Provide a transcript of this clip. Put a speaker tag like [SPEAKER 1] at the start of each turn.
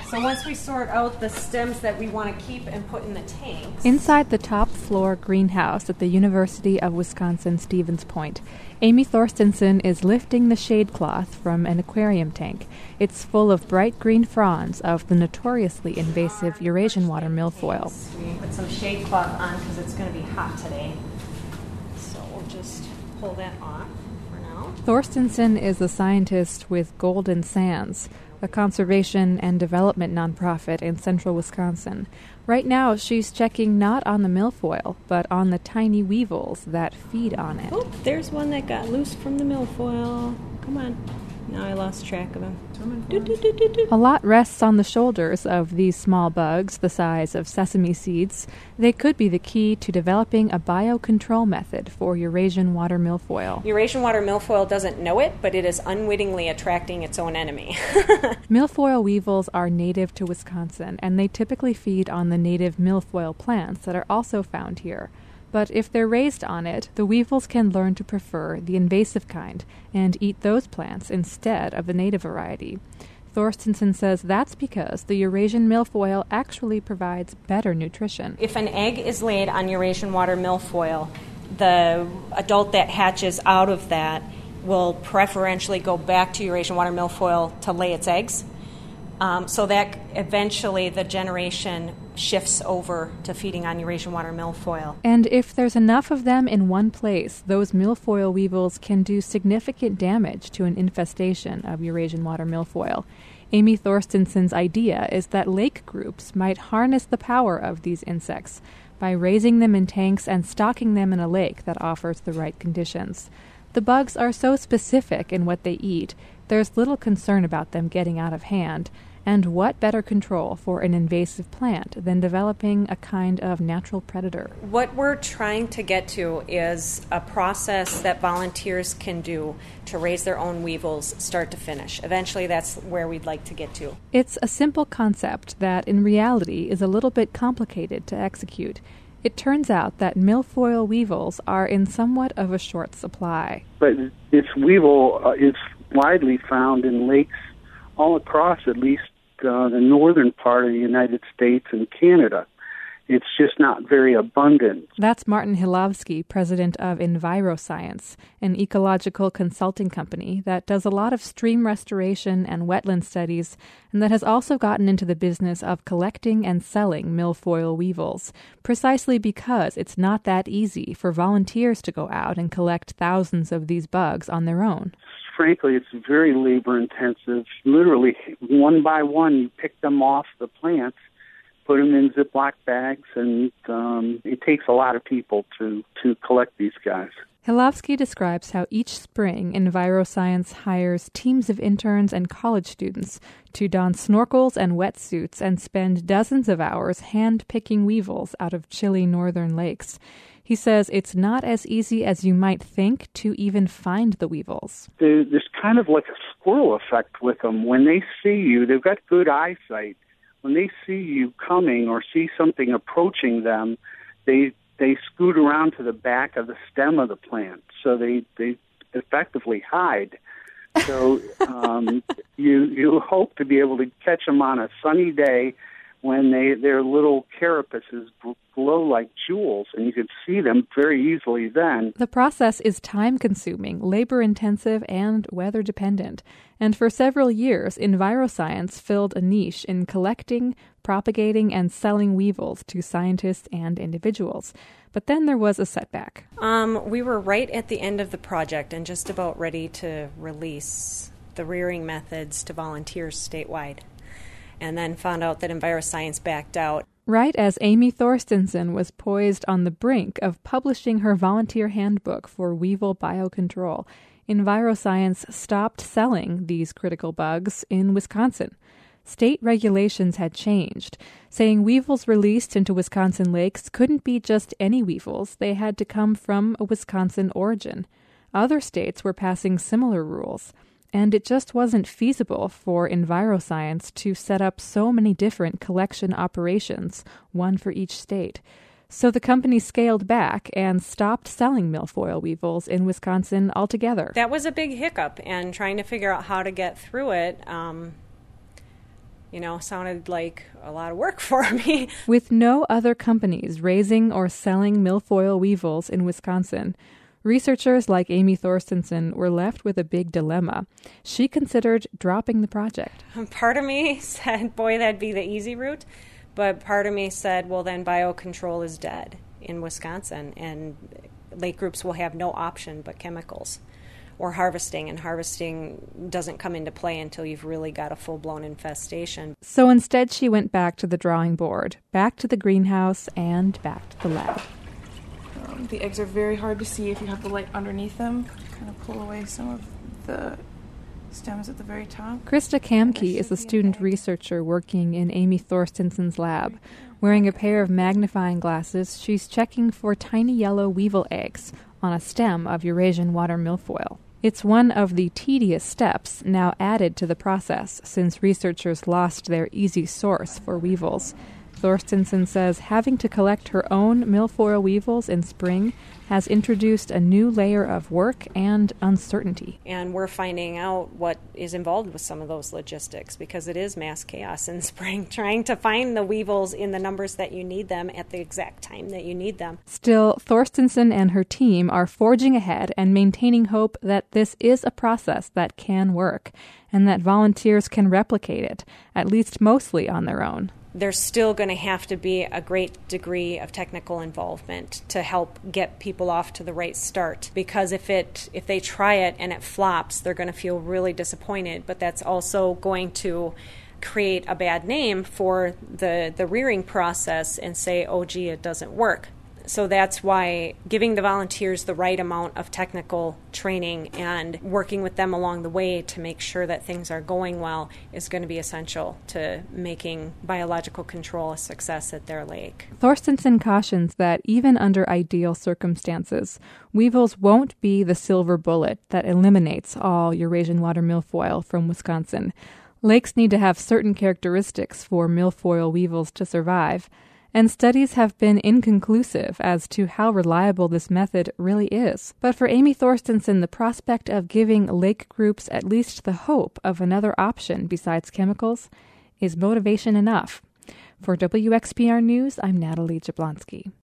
[SPEAKER 1] So once we sort out the stems that we want to keep and put in the tanks...
[SPEAKER 2] Inside the top-floor greenhouse at the University of Wisconsin-Stevens Point, Amy Thorstensen is lifting the shade cloth from an aquarium tank. It's full of bright green fronds of the notoriously invasive Eurasian water milfoil.
[SPEAKER 1] We put some shade cloth on because it's going to be hot today. So we'll just pull that off for now.
[SPEAKER 2] Thorstensen is a scientist with Golden Sands, a conservation and development nonprofit in central Wisconsin. Right now, she's checking not on the milfoil, but on the tiny weevils that feed on it.
[SPEAKER 1] Oh, there's one that got loose from the milfoil. Come on. Now I lost track of him.
[SPEAKER 2] A lot rests on the shoulders of these small bugs, the size of sesame seeds. They could be the key to developing a biocontrol method for Eurasian water milfoil.
[SPEAKER 1] Eurasian water milfoil doesn't know it, but it is unwittingly attracting its own enemy.
[SPEAKER 2] Milfoil weevils are native to Wisconsin, and they typically feed on the native milfoil plants that are also found here. But if they're raised on it, the weevils can learn to prefer the invasive kind and eat those plants instead of the native variety. Thorstensen says that's because the Eurasian milfoil actually provides better nutrition.
[SPEAKER 1] If an egg is laid on Eurasian water milfoil, the adult that hatches out of that will preferentially go back to Eurasian water milfoil to lay its eggs. So that eventually the generation shifts over to feeding on Eurasian water milfoil.
[SPEAKER 2] And if there's enough of them in one place, those milfoil weevils can do significant damage to an infestation of Eurasian water milfoil. Amy Thorstensen's idea is that lake groups might harness the power of these insects by raising them in tanks and stocking them in a lake that offers the right conditions. The bugs are so specific in what they eat, there's little concern about them getting out of hand. And what better control for an invasive plant than developing a kind of natural predator?
[SPEAKER 1] What we're trying to get to is a process that volunteers can do to raise their own weevils start to finish. Eventually, that's where we'd like to get to.
[SPEAKER 2] It's a simple concept that in reality is a little bit complicated to execute. It turns out that milfoil weevils are in somewhat of a short supply.
[SPEAKER 3] But this weevil is widely found in lakes all across at least the northern part of the United States and Canada. It's just not very abundant.
[SPEAKER 2] That's Martin Hilovsky, president of EnviroScience, an ecological consulting company that does a lot of stream restoration and wetland studies, and that has also gotten into the business of collecting and selling milfoil weevils, precisely because it's not that easy for volunteers to go out and collect thousands of these bugs on their own.
[SPEAKER 3] Frankly, it's very labor-intensive. Literally, one by one, you pick them off the plants, put them in Ziploc bags, and it takes a lot of people to collect these guys.
[SPEAKER 2] Hilovsky describes how each spring EnviroScience hires teams of interns and college students to don snorkels and wetsuits and spend dozens of hours hand-picking weevils out of chilly northern lakes. He says it's not as easy as you might think to even find the weevils.
[SPEAKER 3] There's kind of like a squirrel effect with them. When they see you, they've got good eyesight. When they see you coming or see something approaching them, they scoot around to the back of the stem of the plant. So they effectively hide. So you hope to be able to catch them on a sunny day when their little carapaces glow like jewels, and you could see them very easily then.
[SPEAKER 2] The process is time-consuming, labor-intensive, and weather-dependent. And for several years, EnviroScience filled a niche in collecting, propagating, and selling weevils to scientists and individuals. But then there was a setback.
[SPEAKER 1] We were right at the end of the project and just about ready to release the rearing methods to volunteers statewide, and then found out that EnviroScience backed out.
[SPEAKER 2] Right as Amy Thorstensen was poised on the brink of publishing her volunteer handbook for weevil biocontrol, EnviroScience stopped selling these critical bugs in Wisconsin. State regulations had changed, saying weevils released into Wisconsin lakes couldn't be just any weevils. They had to come from a Wisconsin origin. Other states were passing similar rules. And it just wasn't feasible for EnviroScience to set up so many different collection operations, one for each state. So the company scaled back and stopped selling milfoil weevils in Wisconsin altogether.
[SPEAKER 1] That was a big hiccup, and trying to figure out how to get through it, Sounded like a lot of work for me.
[SPEAKER 2] With no other companies raising or selling milfoil weevils in Wisconsin, researchers like Amy Thorstensen were left with a big dilemma. She considered dropping the project.
[SPEAKER 1] Part of me said, boy, that'd be the easy route. But part of me said, well, then biocontrol is dead in Wisconsin, and lake groups will have no option but chemicals or harvesting, and harvesting doesn't come into play until you've really got a full-blown infestation.
[SPEAKER 2] So instead she went back to the drawing board, back to the greenhouse, and back to the lab.
[SPEAKER 4] The eggs are very hard to see if you have the light underneath them. Kind of pull away some of the stems at the very top.
[SPEAKER 2] Krista Kamke is a student researcher working in Amy Thorstensen's lab. Wearing a pair of magnifying glasses, she's checking for tiny yellow weevil eggs on a stem of Eurasian water milfoil. It's one of the tedious steps now added to the process since researchers lost their easy source for weevils. Thorstensen says having to collect her own milfoil weevils in spring has introduced a new layer of work and uncertainty.
[SPEAKER 1] And we're finding out what is involved with some of those logistics, because it is mass chaos in spring, trying to find the weevils in the numbers that you need them at the exact time that you need them.
[SPEAKER 2] Still, Thorstensen and her team are forging ahead and maintaining hope that this is a process that can work and that volunteers can replicate it, at least mostly on their own.
[SPEAKER 1] There's still going to have to be a great degree of technical involvement to help get people off to the right start. Because if they try it and it flops, they're going to feel really disappointed. But that's also going to create a bad name for the rearing process and say, oh, gee, it doesn't work. So that's why giving the volunteers the right amount of technical training and working with them along the way to make sure that things are going well is going to be essential to making biological control a success at their lake.
[SPEAKER 2] Thorstensen cautions that even under ideal circumstances, weevils won't be the silver bullet that eliminates all Eurasian water milfoil from Wisconsin. Lakes need to have certain characteristics for milfoil weevils to survive, and studies have been inconclusive as to how reliable this method really is. But for Amy Thorstensen, the prospect of giving lake groups at least the hope of another option besides chemicals is motivation enough. For WXPR News, I'm Natalie Jablonski.